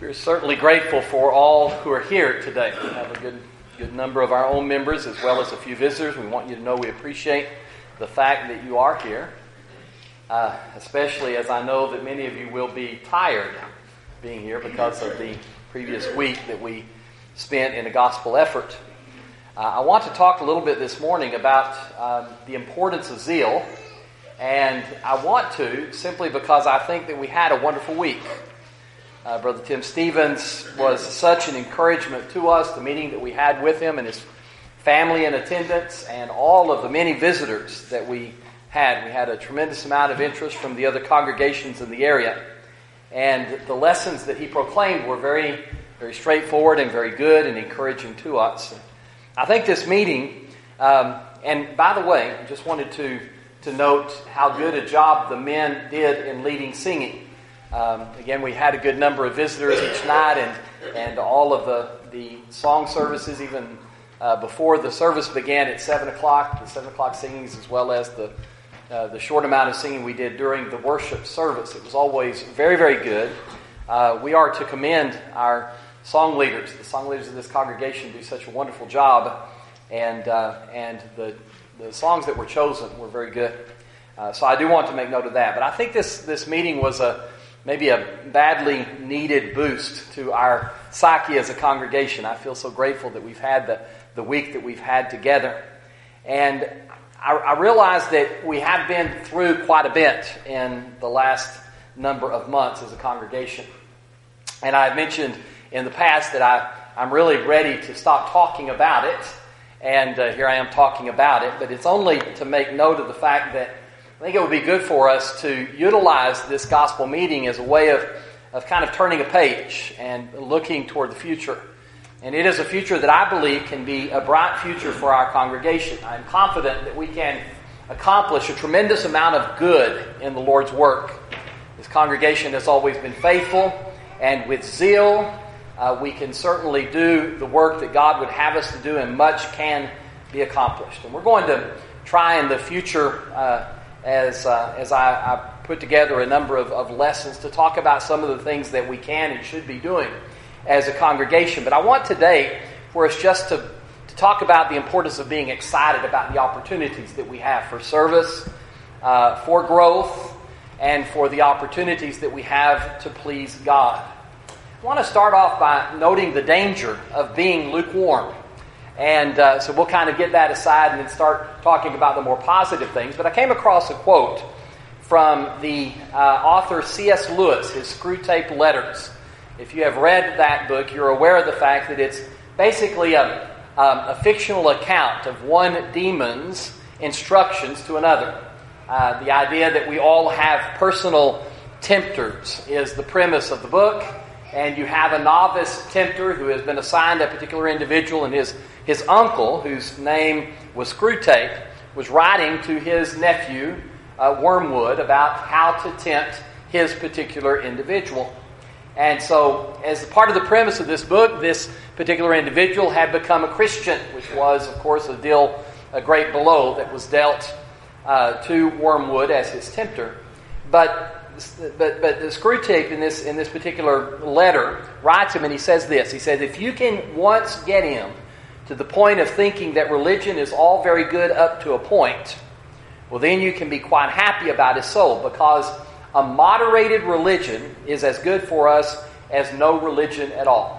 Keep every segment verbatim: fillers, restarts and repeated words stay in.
We're certainly grateful for all who are here today. We have a good, good number of our own members as well as a few visitors. We want you to know we appreciate the fact that you are here, uh, especially as I know that many of you will be tired being here because of the previous week that we spent in a gospel effort. Uh, I want to talk a little bit this morning about um, the importance of zeal, and I want to simply because I think that we had a wonderful week. Uh, Brother Tim Stevens was such an encouragement to us, the meeting that we had with him and his family in attendance, and all of the many visitors that we had. We had a tremendous amount of interest from the other congregations in the area. And the lessons that he proclaimed were very, very straightforward and very good and encouraging to us. I think this meeting, um, and by the way, I just wanted to, to note how good a job the men did in leading singing. Um, again, we had a good number of visitors each night, and, and all of the, the song services, even uh, before the service began at seven o'clock, the seven o'clock singings, as well as the uh, the short amount of singing we did during the worship service. It was always very, very good. Uh, we are to commend our song leaders. The song leaders of this congregation do such a wonderful job, and uh, and the the songs that were chosen were very good. Uh, so I do want to make note of that. But I think this this meeting was a maybe a badly needed boost to our psyche as a congregation. I feel so grateful that we've had the, the week that we've had together. And I, I realize that we have been through quite a bit in the last number of months as a congregation. And I've mentioned in the past that I, I'm really ready to stop talking about it. And uh, here I am talking about it. But it's only to make note of the fact that I think it would be good for us to utilize this gospel meeting as a way of, of kind of turning a page and looking toward the future. And it is a future that I believe can be a bright future for our congregation. I'm confident that we can accomplish a tremendous amount of good in the Lord's work. This congregation has always been faithful, and with zeal, uh, we can certainly do the work that God would have us to do, and much can be accomplished. And we're going to try in the future uh, As uh, as I, I put together a number of, of lessons to talk about some of the things that we can and should be doing as a congregation. But I want today for us just to, to talk about the importance of being excited about the opportunities that we have for service, uh, for growth, and for the opportunities that we have to please God. I want to start off by noting the danger of being lukewarm. And uh, so we'll kind of get that aside and then start talking about the more positive things. But I came across a quote from the uh, author C S Lewis, his Screwtape Letters. If you have read that book, you're aware of the fact that it's basically a, um, a fictional account of one demon's instructions to another. Uh, the idea that we all have personal tempters is the premise of the book. And you have a novice tempter who has been assigned a particular individual, and his His uncle, whose name was Screwtape, was writing to his nephew, uh, Wormwood, about how to tempt his particular individual. And so, as part of the premise of this book, this particular individual had become a Christian, which was, of course, a deal, a great blow that was dealt uh, to Wormwood as his tempter. But But but the Screwtape in this in this particular letter writes him, and he says this. He says, if you can once get him to the point of thinking that religion is all very good up to a point, well, then you can be quite happy about his soul, because a moderated religion is as good for us as no religion at all.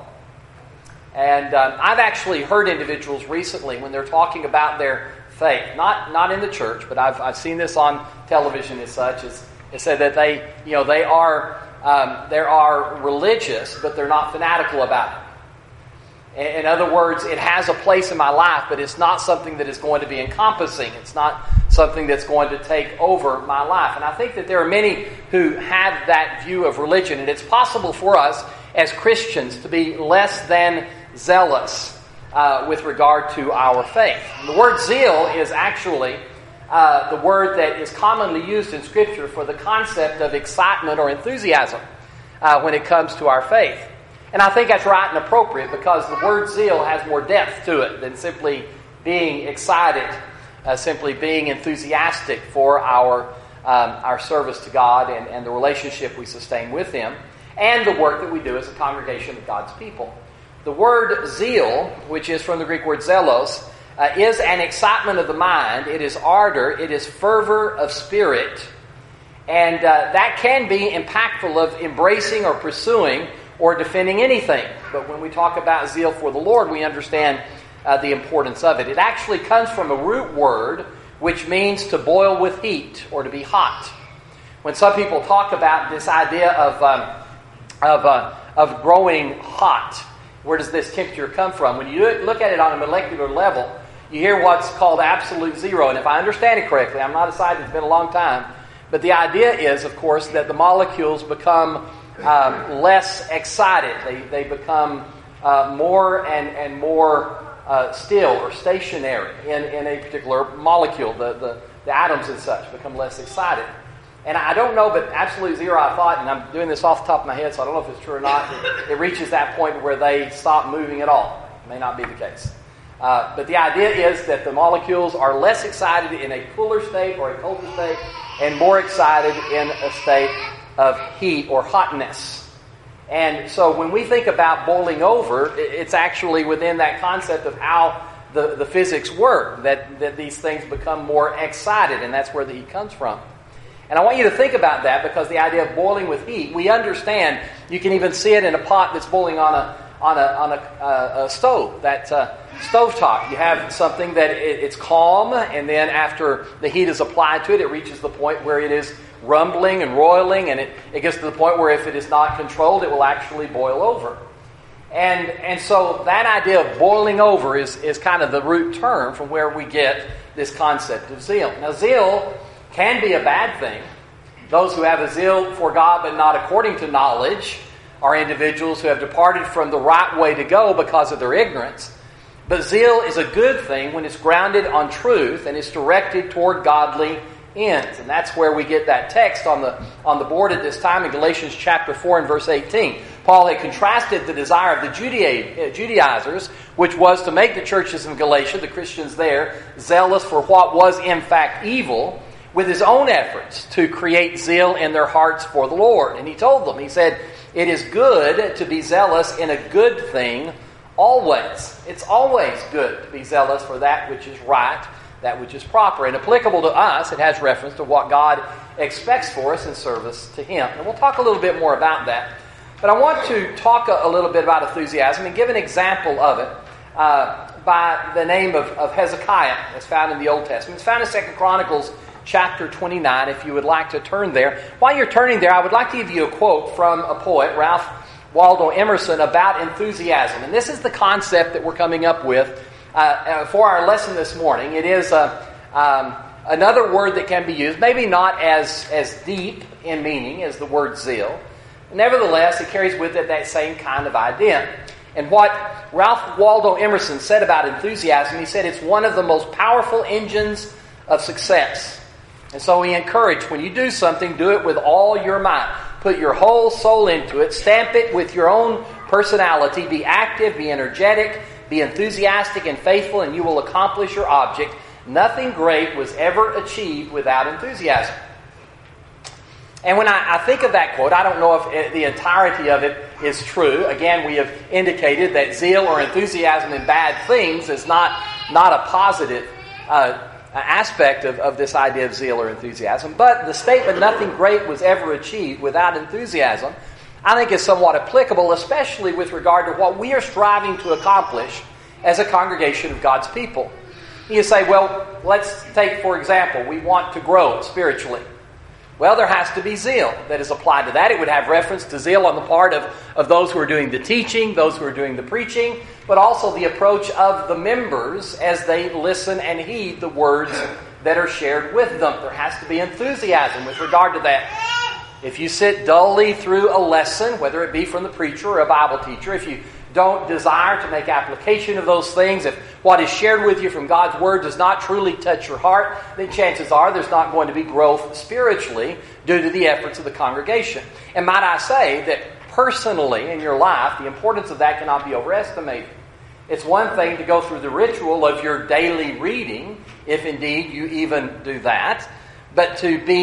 And um, I've actually heard individuals recently when they're talking about their faith, not not in the church, but I've I've seen this on television as such. Is It said that they, you know, they are um, they are religious, but they're not fanatical about it. In other words, it has a place in my life, but it's not something that is going to be encompassing. It's not something that's going to take over my life. And I think that there are many who have that view of religion, and it's possible for us as Christians to be less than zealous uh, with regard to our faith. And the word zeal is actually Uh, the word that is commonly used in Scripture for the concept of excitement or enthusiasm uh, when it comes to our faith. And I think that's right and appropriate, because the word zeal has more depth to it than simply being excited, uh, simply being enthusiastic for our um, our service to God and, and the relationship we sustain with Him. and the work that we do as a congregation of God's people. The word zeal, which is from the Greek word zelos, uh, is an excitement of the mind. It is ardor. It is fervor of spirit. And uh, that can be impactful of embracing or pursuing or defending anything. But when we talk about zeal for the Lord, we understand uh, the importance of it. It actually comes from a root word which means to boil with heat or to be hot. When some people talk about this idea of um, of uh, of growing hot, where does this temperature come from? When you look at it on a molecular level, you hear what's called absolute zero. And if I understand it correctly, I'm not a scientist, it's been a long time, but the idea is, of course, that the molecules become um, less excited. They they become uh, more and, and more uh, still or stationary in, in a particular molecule. The, the, the atoms and such become less excited. And I don't know, but absolute zero, I thought, and I'm doing this off the top of my head, so I don't know if it's true or not, it, it reaches that point where they stop moving at all. It may not be the case. Uh, but the idea is that the molecules are less excited in a cooler state or a colder state, and more excited in a state of heat or hotness. And so when we think about boiling over, it's actually within that concept of how the, the physics work, that, that these things become more excited, and that's where the heat comes from. And I want you to think about that, because the idea of boiling with heat, we understand you can even see it in a pot that's boiling on a on a on a, uh, a stove. That uh, stovetop, you have something that it, it's calm, and then after the heat is applied to it, it reaches the point where it is rumbling and roiling, and it, it gets to the point where if it is not controlled, it will actually boil over. And and so that idea of boiling over is is kind of the root term from where we get this concept of zeal. Now, zeal can be a bad thing. Those who have a zeal for God but not according to knowledge are individuals who have departed from the right way to go because of their ignorance. But zeal is a good thing when it's grounded on truth and it's directed toward godly ends. And that's where we get that text on the on the board at this time in Galatians chapter four and verse eighteen. Paul had contrasted the desire of the Judaizers, which was to make the churches in Galatia, the Christians there, zealous for what was in fact evil, with his own efforts to create zeal in their hearts for the Lord. And he told them, he said, it is good to be zealous in a good thing always. It's always good to be zealous for that which is right, that which is proper. And applicable to us, it has reference to what God expects for us in service to Him. And we'll talk a little bit more about that. But I want to talk a, a little bit about enthusiasm and give an example of it uh, by the name of, of Hezekiah, as found in the Old Testament. It's found in Second Chronicles chapter twenty-nine, if you would like to turn there. While you're turning there, I would like to give you a quote from a poet, Ralph Waldo Emerson, about enthusiasm. And this is the concept that we're coming up with uh, for our lesson this morning. It is uh, um, another word that can be used, maybe not as, as deep in meaning as the word zeal. Nevertheless, it carries with it that same kind of idea. And what Ralph Waldo Emerson said about enthusiasm, he said it's one of the most powerful engines of success. And so he encouraged, when you do something, do it with all your might. Put your whole soul into it. Stamp it with your own personality. Be active, be energetic, be enthusiastic and faithful, and you will accomplish your object. Nothing great was ever achieved without enthusiasm. And when I, I think of that quote, I don't know if the entirety of it is true. Again, we have indicated that zeal or enthusiasm in bad things is not, not a positive uh aspect of, of this idea of zeal or enthusiasm. But the statement, nothing great was ever achieved without enthusiasm, I think is somewhat applicable, especially with regard to what we are striving to accomplish as a congregation of God's people. You say, well, let's take, for example, we want to grow spiritually. Well, there has to be zeal that is applied to that. It would have reference to zeal on the part of, of those who are doing the teaching, those who are doing the preaching, but also the approach of the members as they listen and heed the words that are shared with them. There has to be enthusiasm with regard to that. If you sit dully through a lesson, whether it be from the preacher or a Bible teacher, if you don't desire to make application of those things, if what is shared with you from God's Word does not truly touch your heart, then chances are there's not going to be growth spiritually due to the efforts of the congregation. And might I say that personally in your life, the importance of that cannot be overestimated. It's one thing to go through the ritual of your daily reading, if indeed you even do that, but to be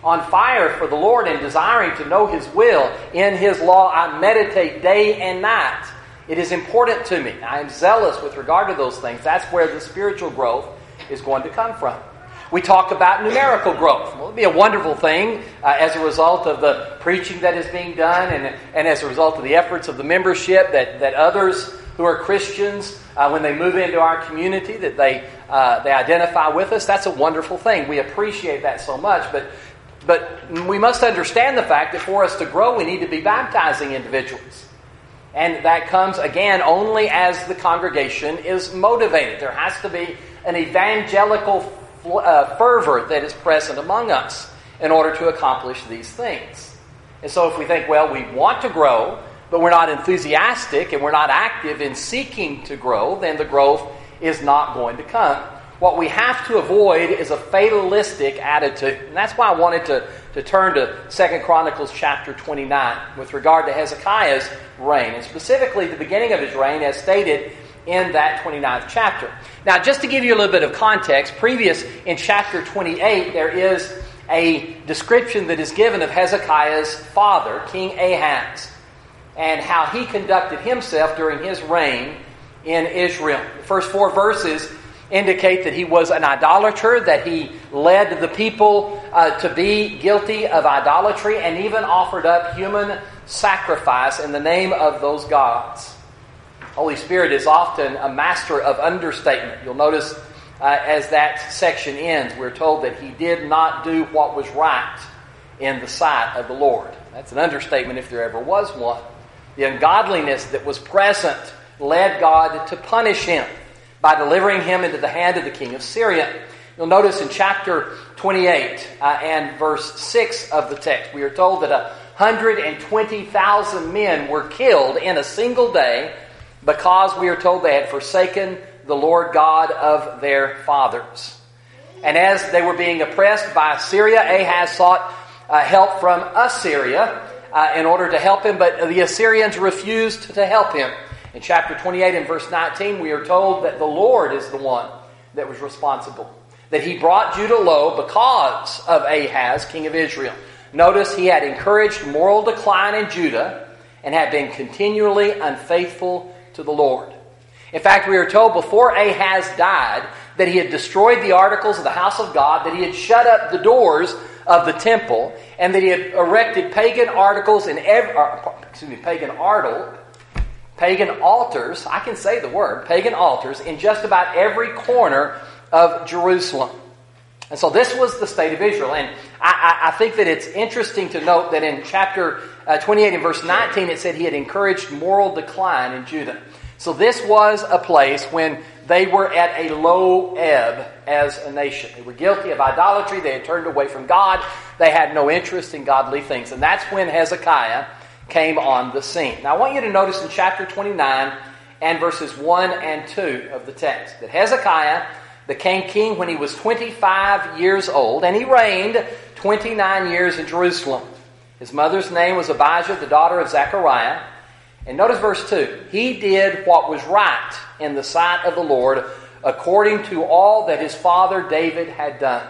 on fire for the Lord and desiring to know His will. In His law I meditate day and night. It is important to me. I am zealous with regard to those things. That's where the spiritual growth is going to come from. We talk about numerical growth. Well, it would be a wonderful thing uh, as a result of the preaching that is being done and, and as a result of the efforts of the membership that, that others who are Christians, uh, when they move into our community, that they uh, they identify with us. That's a wonderful thing. We appreciate that so much. But, but we must understand the fact that for us to grow, we need to be baptizing individuals. And that comes, again, only as the congregation is motivated. There has to be an evangelical uh, fervor that is present among us in order to accomplish these things. And so if we think, well, we want to grow, but we're not enthusiastic and we're not active in seeking to grow, then the growth is not going to come. What we have to avoid is a fatalistic attitude. And that's why I wanted to, to turn to Second Chronicles chapter twenty-nine with regard to Hezekiah's reign, and specifically the beginning of his reign as stated in that twenty-ninth chapter. Now, just to give you a little bit of context, previous in chapter twenty-eight, there is a description that is given of Hezekiah's father, King Ahaz, and how he conducted himself during his reign in Israel. The first four verses indicate that he was an idolater, that he led the people uh, to be guilty of idolatry and even offered up human sacrifice in the name of those gods. Holy Spirit is often a master of understatement. You'll notice uh, as that section ends, we're told that he did not do what was right in the sight of the Lord. That's an understatement if there ever was one. The ungodliness that was present led God to punish him by delivering him into the hand of the king of Syria. You'll notice in chapter twenty-eight uh, and verse six of the text, we are told that one hundred twenty thousand men were killed in a single day because we are told they had forsaken the Lord God of their fathers. And as they were being oppressed by Syria, Ahaz sought uh, help from Assyria uh, in order to help him, but the Assyrians refused to help him. In chapter twenty-eight and verse nineteen, we are told that the Lord is the one that was responsible, that He brought Judah low because of Ahaz, king of Israel. Notice he had encouraged moral decline in Judah and had been continually unfaithful to the Lord. In fact, we are told before Ahaz died that he had destroyed the articles of the house of God, that he had shut up the doors of the temple, and that he had erected pagan articles in every, or, excuse me, pagan artle, pagan altars. I can say the word pagan altars in just about every corner of Jerusalem. And so this was the state of Israel. And I, I, I think that it's interesting to note that in chapter uh, twenty-eight and verse nineteen, it said he had encouraged moral decline in Judah. So this was a place when they were at a low ebb as a nation. They were guilty of idolatry. They had turned away from God. They had no interest in godly things. And that's when Hezekiah came on the scene. Now I want you to notice in chapter twenty-nine and verses one and two of the text that Hezekiah became king when he was twenty-five years old, and he reigned twenty-nine years in Jerusalem. His mother's name was Abijah, the daughter of Zechariah. And notice verse two. He did what was right in the sight of the Lord according to all that his father David had done.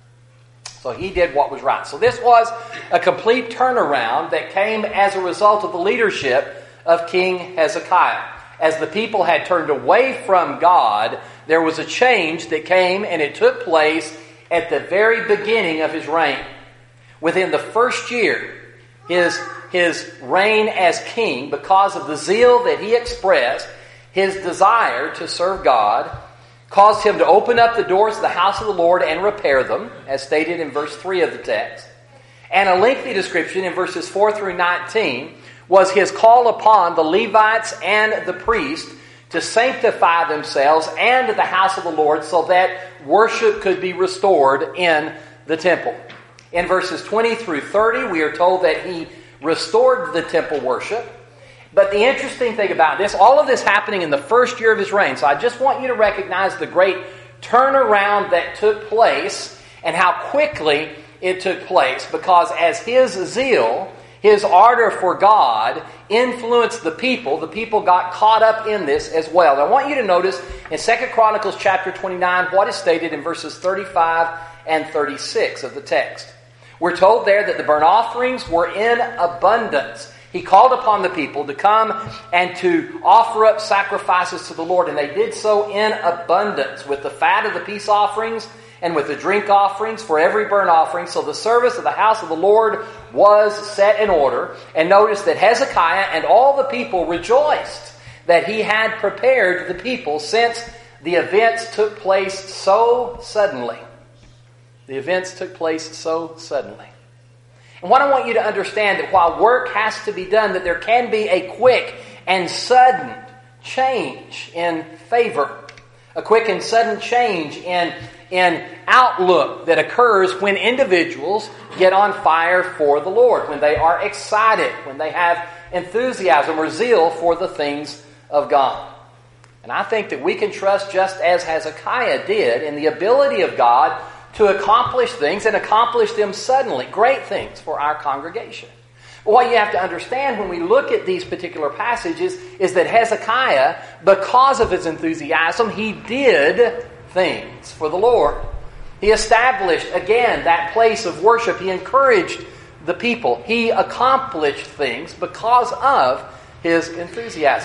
So he did what was right. So this was a complete turnaround that came as a result of the leadership of King Hezekiah. As the people had turned away from God, there was a change that came, and it took place at the very beginning of his reign. Within the first year, his, his reign as king, because of the zeal that he expressed, his desire to serve God, caused him to open up the doors of the house of the Lord and repair them, as stated in verse three of the text. And a lengthy description in verses four through nineteen was his call upon the Levites and the priests to sanctify themselves and the house of the Lord so that worship could be restored in the temple. In verses twenty through thirty, we are told that he restored the temple worship. But the interesting thing about this, all of this happening in the first year of his reign. So I just want you to recognize the great turnaround that took place and how quickly it took place. Because as his zeal, his ardor for God influenced the people, the people got caught up in this as well. I want you to notice in Second Chronicles chapter twenty-nine what is stated in verses thirty-five and thirty-six of the text. We're told there that the burnt offerings were in abundance. He called upon the people to come and to offer up sacrifices to the Lord, and they did so in abundance with the fat of the peace offerings and with the drink offerings for every burnt offering. So the service of the house of the Lord was set in order. And notice that Hezekiah and all the people rejoiced that he had prepared the people, since the events took place so suddenly. The events took place so suddenly. And what I want you to understand, that while work has to be done, that there can be a quick and sudden change in favor. A quick and sudden change in, in outlook that occurs when individuals get on fire for the Lord, when they are excited, when they have enthusiasm or zeal for the things of God. And I think that we can trust, just as Hezekiah did, in the ability of God to accomplish things and accomplish them suddenly. Great things for our congregation. But what you have to understand when we look at these particular passages is that Hezekiah, because of his enthusiasm, he did things for the Lord. He established, again, that place of worship. He encouraged the people. He accomplished things because of his enthusiasm.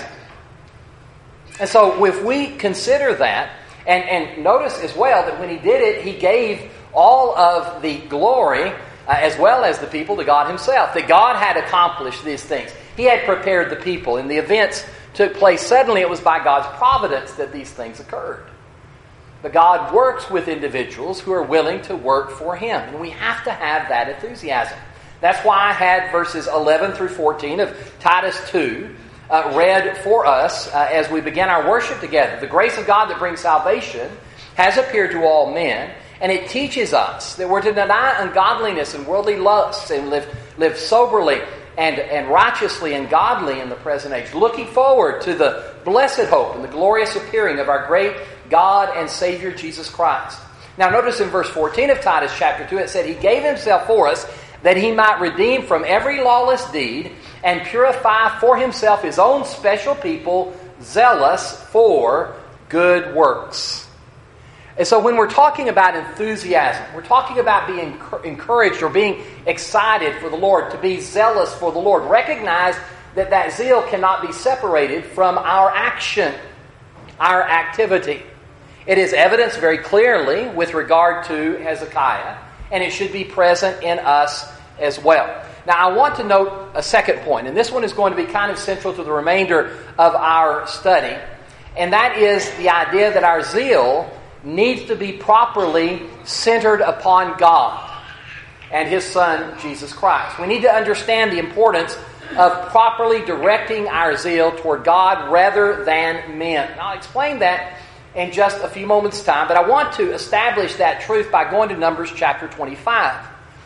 And so if we consider that, and, and notice as well that when he did it, he gave all of the glory, uh, as well as the people, to God himself. That God had accomplished these things. He had prepared the people, and the events took place suddenly. It was by God's providence that these things occurred. But God works with individuals who are willing to work for Him. And we have to have that enthusiasm. That's why I had verses eleven through fourteen of Titus two uh, read for us uh, as we began our worship together. The grace of God that brings salvation has appeared to all men, and it teaches us that we're to deny ungodliness and worldly lusts and live, live soberly and, and righteously and godly in the present age, looking forward to the blessed hope and the glorious appearing of our great God and Savior Jesus Christ. Now notice in verse fourteen of Titus chapter two, it said, He gave Himself for us that He might redeem from every lawless deed and purify for Himself His own special people, zealous for good works. And so when we're talking about enthusiasm, we're talking about being encouraged or being excited for the Lord, to be zealous for the Lord. Recognize that that zeal cannot be separated from our action, our activity. It is evidenced very clearly with regard to Hezekiah, and it should be present in us as well. Now, I want to note a second point, and this one is going to be kind of central to the remainder of our study, and that is the idea that our zeal needs to be properly centered upon God and His Son, Jesus Christ. We need to understand the importance of properly directing our zeal toward God rather than men. And I'll explain that in just a few moments' time, but I want to establish that truth by going to Numbers chapter twenty-five.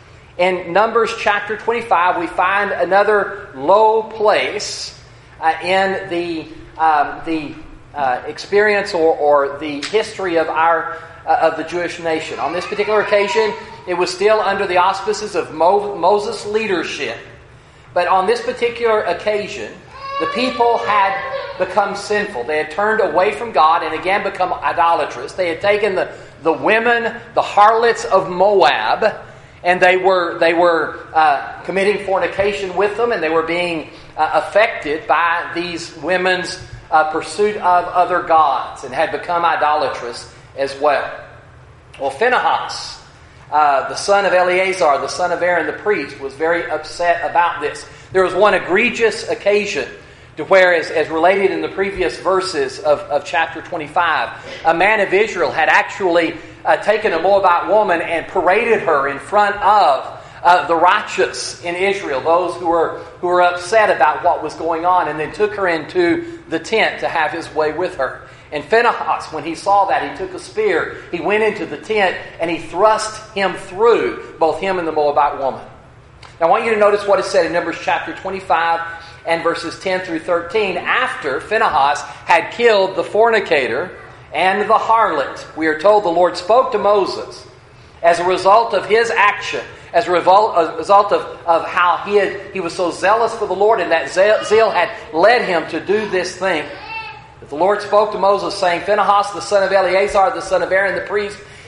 In Numbers chapter twenty-five, we find another low place uh, in the um, the uh, experience or, or the history of our uh, of the Jewish nation. On this particular occasion, it was still under the auspices of Mo- Moses' leadership. But on this particular occasion, the people had become sinful. They had turned away from God and again become idolatrous. They had taken the, the women, the harlots of Moab, and they were they were uh, committing fornication with them, and they were being uh, affected by these women's uh, pursuit of other gods, and had become idolatrous as well. Well, Phinehas, uh, the son of Eleazar, the son of Aaron the priest, was very upset about this. There was one egregious occasion to where, as, as related in the previous verses of, of chapter twenty-five, a man of Israel had actually uh, taken a Moabite woman and paraded her in front of uh, the righteous in Israel, those who were who were upset about what was going on, and then took her into the tent to have his way with her. And Phinehas, when he saw that, he took a spear, he went into the tent, and he thrust him through, both him and the Moabite woman. Now I want you to notice what is said in Numbers chapter twenty-five and verses ten through thirteen. After Phinehas had killed the fornicator and the harlot, we are told the Lord spoke to Moses as a result of his action, as a result, a result of, of how he, had, he was so zealous for the Lord, and that zeal had led him to do this thing. The Lord spoke to Moses, saying, Phinehas, the son of Eleazar, the son of Aaron the priest,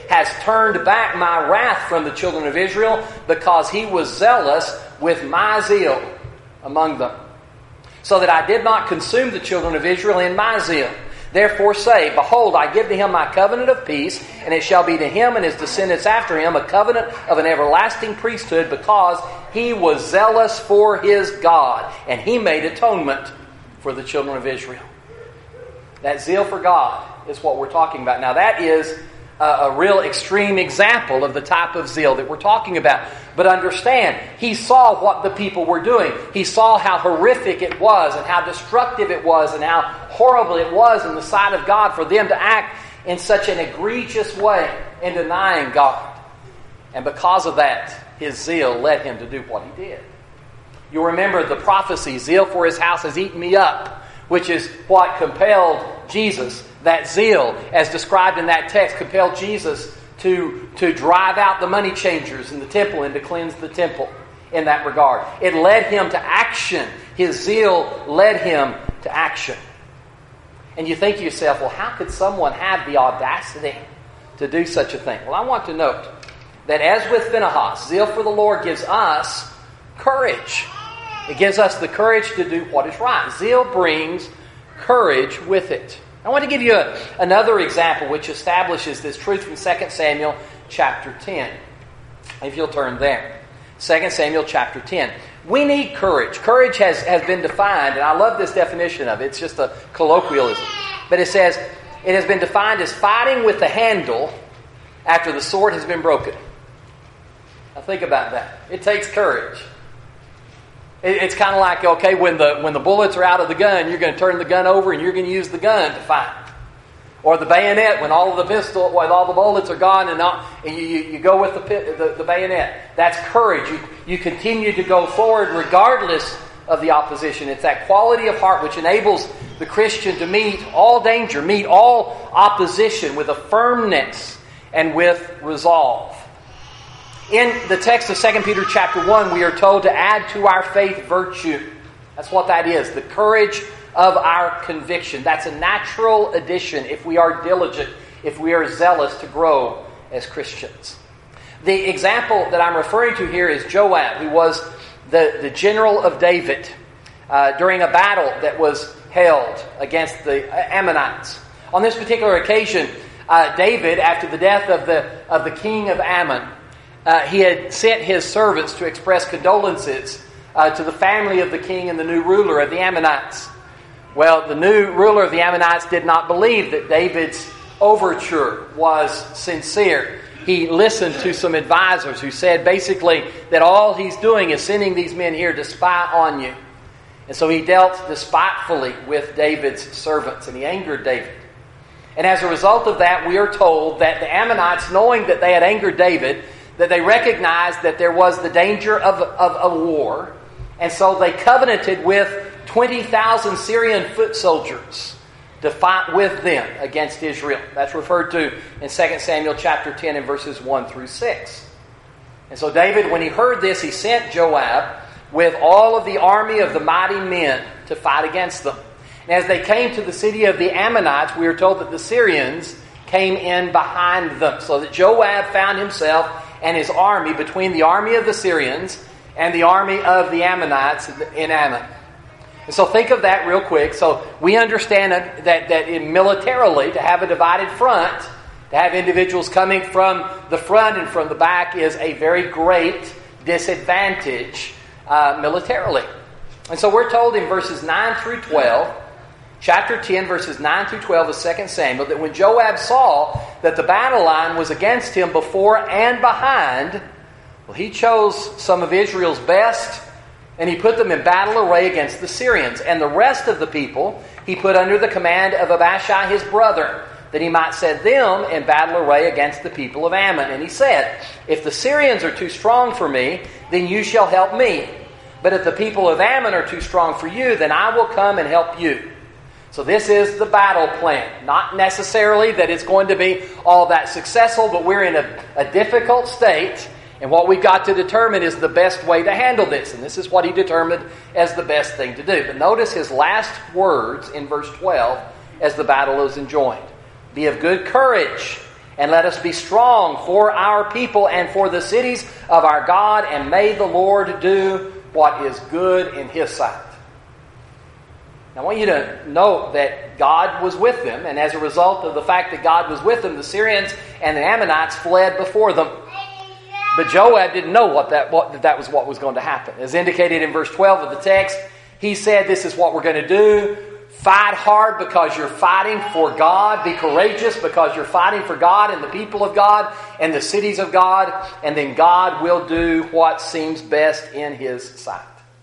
has turned back my wrath from the children of Israel, because he was zealous with my zeal among them, so that I did not consume the children of Israel in my zeal. Therefore say, Behold, I give to him my covenant of peace, and it shall be to him and his descendants after him a covenant of an everlasting priesthood, because he was zealous for his God, and he made atonement for the children of Israel. That zeal for God is what we're talking about. Now that is a, a real extreme example of the type of zeal that we're talking about. But understand, he saw what the people were doing. He saw how horrific it was and how destructive it was and how horrible it was in the sight of God for them to act in such an egregious way in denying God. And because of that, his zeal led him to do what he did. You'll remember the prophecy, zeal for his house has eaten me up, which is what compelled Jesus. That zeal, as described in that text, compelled Jesus to, to drive out the money changers in the temple and to cleanse the temple in that regard. It led him to action. His zeal led him to action. And you think to yourself, well, how could someone have the audacity to do such a thing? Well, I want to note that as with Phinehas, zeal for the Lord gives us courage. It gives us the courage to do what is right. Zeal brings courage with it. I want to give you a, another example which establishes this truth from Second Samuel chapter ten. If you'll turn there. Second Samuel chapter ten. We need courage. Courage has, has been defined, and I love this definition of it. It's just a colloquialism. But it says, it has been defined as fighting with the handle after the sword has been broken. Now think about that. It takes courage. It's kind of like, okay, when the when the bullets are out of the gun, you're going to turn the gun over and you're going to use the gun to fight. Or the bayonet, when all of the pistol, when all the bullets are gone, and, not, and you, you, you go with the, the the bayonet. That's courage. You you continue to go forward regardless of the opposition. It's that quality of heart which enables the Christian to meet all danger, meet all opposition with a firmness and with resolve. In the text of Second Peter chapter one, we are told to add to our faith virtue. That's what that is, the courage of our conviction. That's a natural addition if we are diligent, if we are zealous to grow as Christians. The example that I'm referring to here is Joab, who was the, the general of David uh, during a battle that was held against the Ammonites. On this particular occasion, uh, David, after the death of the of the king of Ammon, Uh, he had sent his servants to express condolences uh, to the family of the king and the new ruler of the Ammonites. Well, the new ruler of the Ammonites did not believe that David's overture was sincere. He listened to some advisors who said basically that all he's doing is sending these men here to spy on you. And so he dealt despitefully with David's servants, and he angered David. And as a result of that, we are told that the Ammonites, knowing that they had angered David, that they recognized that there was the danger of, of a war, and so they covenanted with twenty thousand Syrian foot soldiers to fight with them against Israel. That's referred to in Second Samuel chapter ten and verses one through six. And so David, when he heard this, he sent Joab with all of the army of the mighty men to fight against them. And as they came to the city of the Ammonites, we are told that the Syrians came in behind them, so that Joab found himself and his army between the army of the Syrians and the army of the Ammonites in Ammon. And so think of that real quick. So we understand that, that, that in militarily, to have a divided front, to have individuals coming from the front and from the back is a very great disadvantage uh, militarily. And so we're told in verses nine through twelve, chapter ten, verses nine through twelve of Second Samuel, that when Joab saw that the battle line was against him before and behind, well, he chose some of Israel's best, and he put them in battle array against the Syrians. And the rest of the people he put under the command of Abishai his brother, that he might set them in battle array against the people of Ammon. And he said, if the Syrians are too strong for me, then you shall help me. But if the people of Ammon are too strong for you, then I will come and help you. So this is the battle plan. Not necessarily that it's going to be all that successful, but we're in a, a difficult state. And what we've got to determine is the best way to handle this. And this is what he determined as the best thing to do. But notice his last words in verse twelve as the battle is enjoined. Be of good courage, And let us be strong for our people and for the cities of our God, and may the Lord do what is good in His sight. Now, I want you to note that God was with them, and as a result of the fact that God was with them, the Syrians and the Ammonites fled before them. But Joab didn't know what that, what, that was what was going to happen. As indicated in verse twelve of the text, he said, this is what we're going to do. Fight hard because you're fighting for God. Be courageous because you're fighting for God and the people of God and the cities of God. And then God will do what seems best in His sight.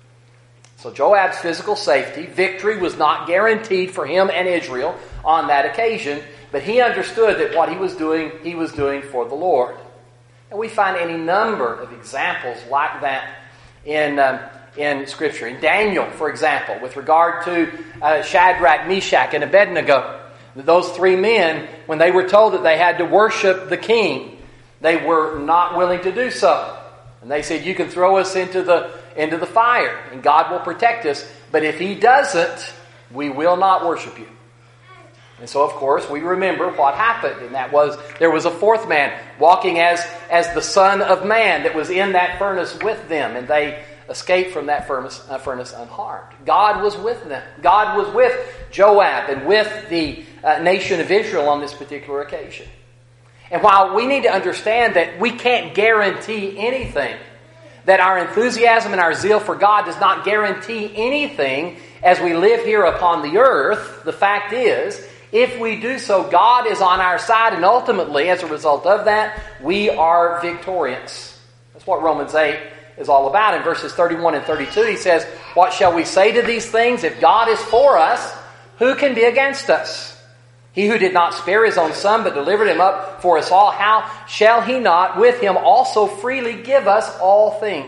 So Joab's physical safety, victory was not guaranteed for him and Israel on that occasion. But he understood that what he was doing, he was doing for the Lord. And we find any number of examples like that in um, in Scripture. In Daniel, for example, with regard to uh, Shadrach, Meshach, and Abednego, those three men, when they were told that they had to worship the king, they were not willing to do so. And they said, you can throw us into the into the fire, and God will protect us. But if He doesn't, we will not worship you. And so, of course, we remember what happened. And that was, there was a fourth man walking as, as the Son of Man that was in that furnace with them. And they escaped from that furnace, uh, furnace unharmed. God was with them. God was with Joab and with the uh, nation of Israel on this particular occasion. And while we need to understand that we can't guarantee anything, that our enthusiasm and our zeal for God does not guarantee anything as we live here upon the earth, the fact is, if we do so, God is on our side, and ultimately, as a result of that, we are victorious. That's what Romans eight is all about. In verses thirty-one and thirty-two, he says, what shall we say to these things? If God is for us, who can be against us? He who did not spare His own Son, but delivered Him up for us all, how shall He not with Him also freely give us all things?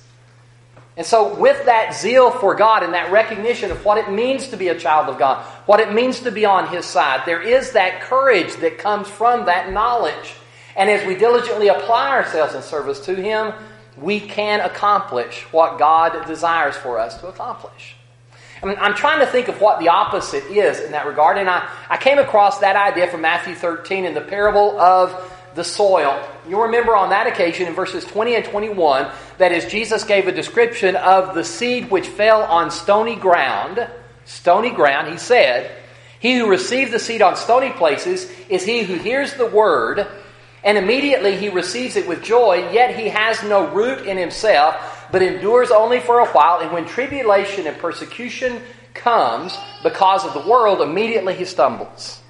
And so with that zeal for God and that recognition of what it means to be a child of God, what it means to be on His side, there is that courage that comes from that knowledge. And as we diligently apply ourselves in service to Him, we can accomplish what God desires for us to accomplish. I mean, I'm trying to think of what the opposite is in that regard, and I, I came across that idea from Matthew thirteen in the parable of the soil. You'll remember on that occasion in verses twenty and twenty-one that as Jesus gave a description of the seed which fell on stony ground, stony ground, He said, he who received the seed on stony places is he who hears the word, and immediately he receives it with joy, yet he has no root in himself, but endures only for a while, and when tribulation and persecution comes because of the world, immediately he stumbles.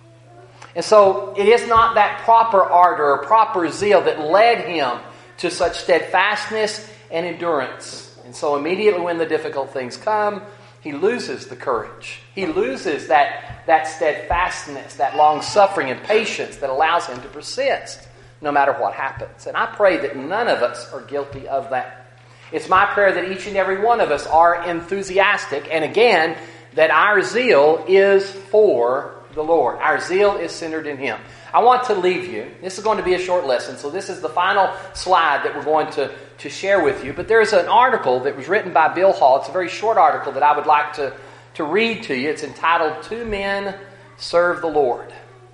And so it is not that proper ardor or proper zeal that led him to such steadfastness and endurance. And so immediately when the difficult things come, he loses the courage. He loses that, that steadfastness, that long-suffering and patience that allows him to persist no matter what happens. And I pray that none of us are guilty of that. It's my prayer that each and every one of us are enthusiastic, and again, that our zeal is for the Lord. Our zeal is centered in Him. I want to leave you. This is going to be a short lesson, so this is the final slide that we're going to, to share with you. But there's an article that was written by Bill Hall. It's a very short article that I would like to, to read to you. It's entitled, Two Men Serve the Lord.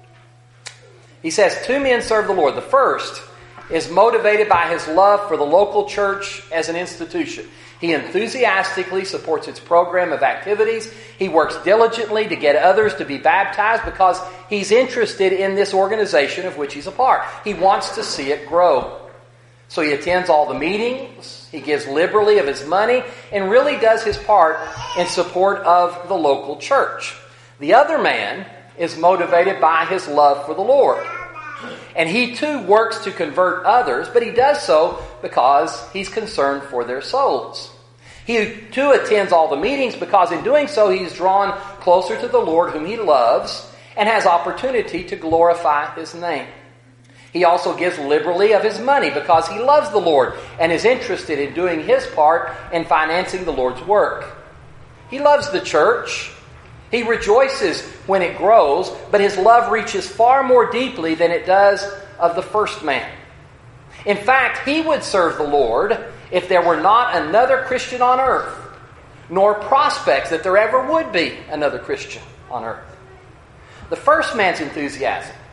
He says, Two men serve the Lord. The first is motivated by his love for the local church as an institution. He enthusiastically supports its program of activities. He works diligently to get others to be baptized because he's interested in this organization of which he's a part. He wants to see it grow. So he attends all the meetings, he gives liberally of his money, and really does his part in support of the local church. The other man is motivated by his love for the Lord. And he too works to convert others, but he does so because he's concerned for their souls. He too attends all the meetings because in doing so he's drawn closer to the Lord whom he loves and has opportunity to glorify His name. He also gives liberally of his money because he loves the Lord and is interested in doing his part in financing the Lord's work. He loves the church. He rejoices when it grows, but his love reaches far more deeply than it does of the first man. In fact, he would serve the Lord if there were not another Christian on earth, nor prospects that there ever would be another Christian on earth. The first man's enthusiasm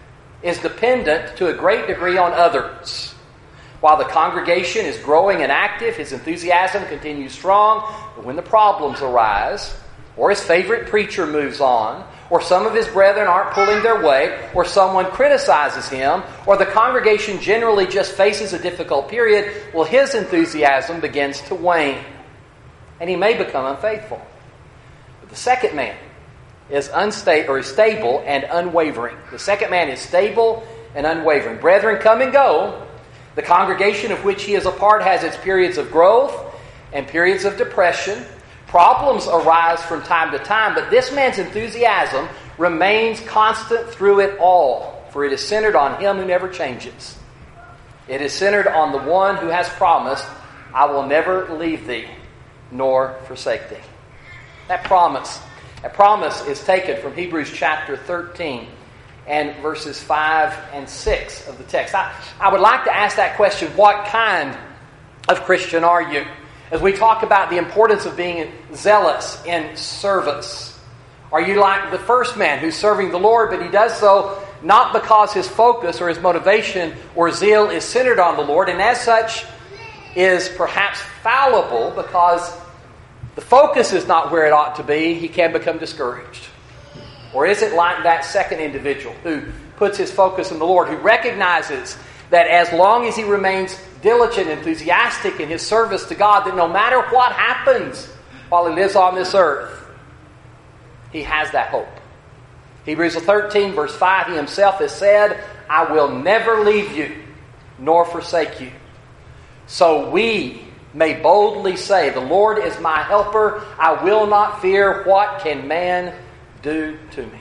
is dependent to a great degree on others. While the congregation is growing and active, his enthusiasm continues strong. But when the problems arise, or his favorite preacher moves on, or some of his brethren aren't pulling their weight, or someone criticizes him, or the congregation generally just faces a difficult period, well, his enthusiasm begins to wane, and he may become unfaithful. But the second man is unstable or is stable and unwavering. The second man is stable and unwavering. Brethren come and go. The congregation of which he is a part has its periods of growth and periods of depression. Problems arise from time to time, but this man's enthusiasm remains constant through it all, for it is centered on him who never changes. It is centered on the one who has promised, I will never leave thee nor forsake thee. That promise, that promise is taken from Hebrews chapter thirteen and verses five and six of the text. I, I would like to ask that question, what kind of Christian are you? As we talk about the importance of being zealous in service. Are you like the first man who's serving the Lord, but he does so not because his focus or his motivation or zeal is centered on the Lord, and as such is perhaps fallible because the focus is not where it ought to be, he can become discouraged? Or is it like that second individual who puts his focus in the Lord, who recognizes that as long as he remains diligent, enthusiastic in his service to God, that no matter what happens while he lives on this earth, he has that hope? Hebrews thirteen verse five, he himself has said, I will never leave you nor forsake you. So we may boldly say, the Lord is my helper, I will not fear. What can man do to me?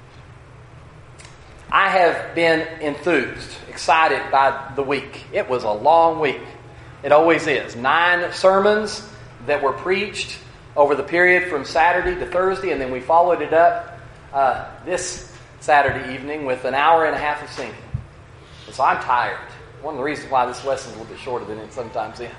I have been enthused, excited by the week. It was a long week. It always is. Nine sermons that were preached over the period from Saturday to Thursday, and then we followed it up uh, this Saturday evening with an hour and a half of singing. And so I'm tired. One of the reasons why this lesson is a little bit shorter than it sometimes is.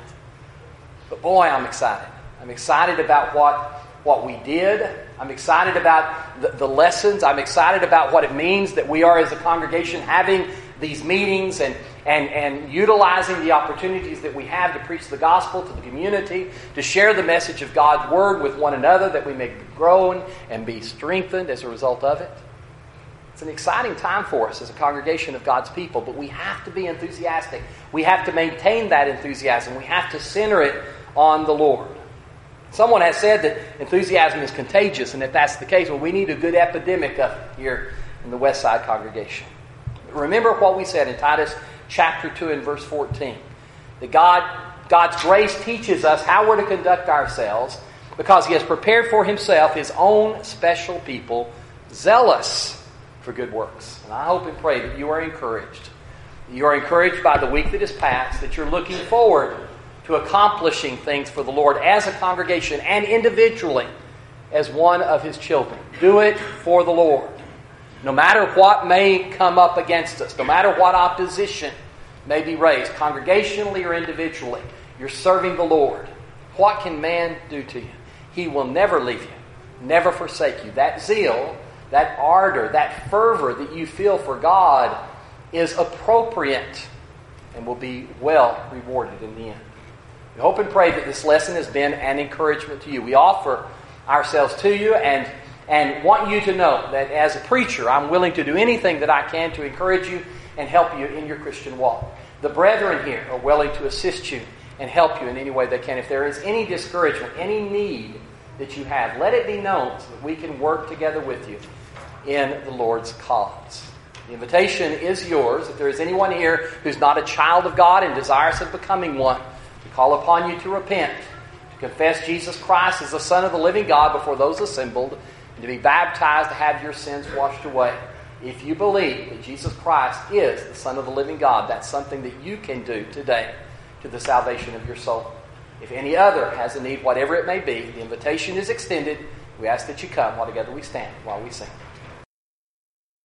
But boy, I'm excited. I'm excited about what what we did. I'm excited about the, the lessons. I'm excited about what it means that we are as a congregation having these meetings and, and, and utilizing the opportunities that we have to preach the gospel to the community, to share the message of God's Word with one another, that we may grow and be strengthened as a result of it. It's an exciting time for us as a congregation of God's people, but we have to be enthusiastic. We have to maintain that enthusiasm. We have to center it on the Lord. Someone has said that enthusiasm is contagious, and if that's the case, well, we need a good epidemic up here in the West Side congregation. Remember what we said in Titus chapter two and verse fourteen. That God, God's grace teaches us how we're to conduct ourselves because He has prepared for Himself His own special people, zealous for good works. And I hope and pray that you are encouraged. You are encouraged by the week that has passed, that you're looking forward to accomplishing things for the Lord as a congregation and individually as one of His children. Do it for the Lord. No matter what may come up against us, no matter what opposition may be raised, congregationally or individually, you're serving the Lord. What can man do to you? He will never leave you, never forsake you. That zeal, that ardor, that fervor that you feel for God is appropriate and will be well rewarded in the end. We hope and pray that this lesson has been an encouragement to you. We offer ourselves to you and, and want you to know that as a preacher, I'm willing to do anything that I can to encourage you and help you in your Christian walk. The brethren here are willing to assist you and help you in any way they can. If there is any discouragement, any need that you have, let it be known so that we can work together with you in the Lord's cause. The invitation is yours. If there is anyone here who's not a child of God and desirous of becoming one, we call upon you to repent, to confess Jesus Christ as the Son of the living God before those assembled, and to be baptized to have your sins washed away. If you believe that Jesus Christ is the Son of the living God, that's something that you can do today to the salvation of your soul. If any other has a need, whatever it may be, the invitation is extended. We ask that you come while together we stand while we sing.